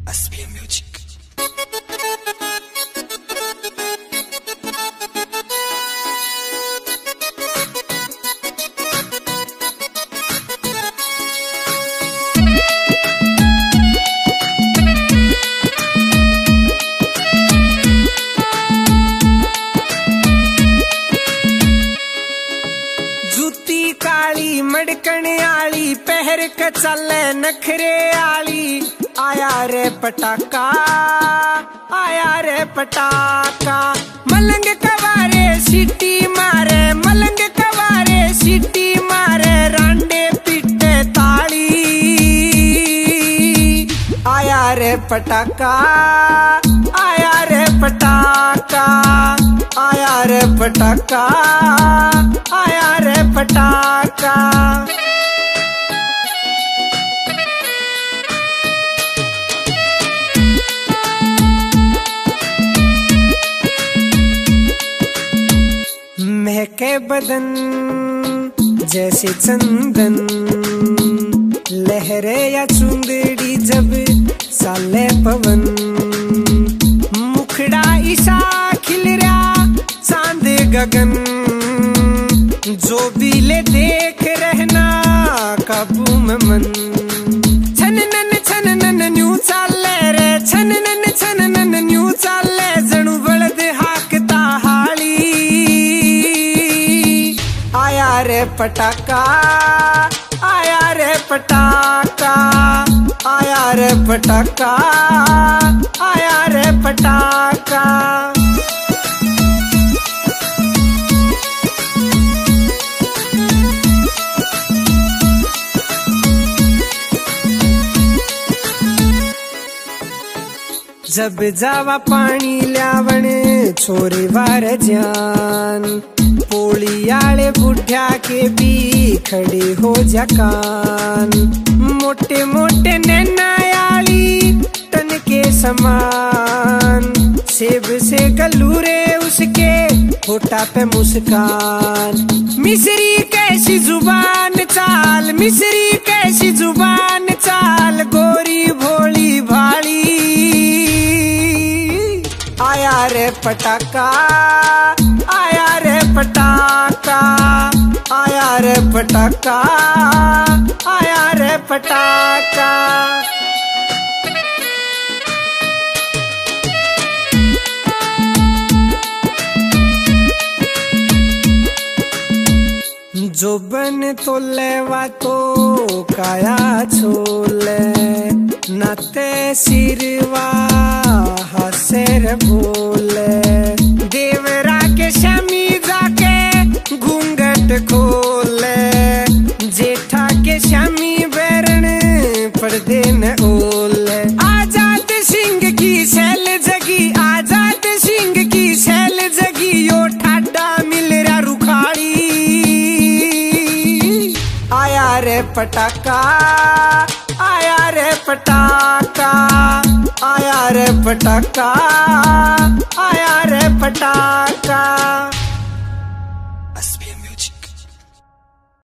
SBM Music. जूती काली मड़कण आली पहर के चले नखरे आली आया रे पटाका मलंग कवारे सीटी मारे मलंग कवारे सीटी मारे रांडे पीटे ताली आया रे पटाका आया रे पटाका आया रे पटाका आया रे पटाका। महके बदन जैसे चंदन लहरे या चुंदड़ी जब साले पवन मुखड़ा ईसा खिल रहा चांद गगन जो भी ले देख रहना काबू में मन छन न्यू चाले रे छन न्यू चाले जणु बलद हाकता हाली आया रे पटाका आया रे पटाका आया रे पटाका आया रे पटाका। जब जावा पानी ल्यावण छोरे वार जान पोली आले बुढ़िया के भी खड़े हो जकान मोटे मोटे नैनायाली तन के समान सेब से गलूरे उसके होठा पे मुस्कान मिस्री कैसी जुबान चाल मिस्री कैसी जुबान चाल गोरी भोली भाली आया रे पटाका आया रे पटाका आया रे पटाका आया रे पटाका। जो बन तो लेवा तो काया छोले नाते सिरवा हसेर बोले देवरा के शमी जाके घूंघट खोले जेठा के शमी बैरण पर्दे न ओले आजाद सिंह की शैल जगी आजाद सिंह की शैल जगी यो ठाडा मिल रहा रुखाड़ी आया रे पटाका आया रे पटाका आया रे पटाका आया रे पटाका।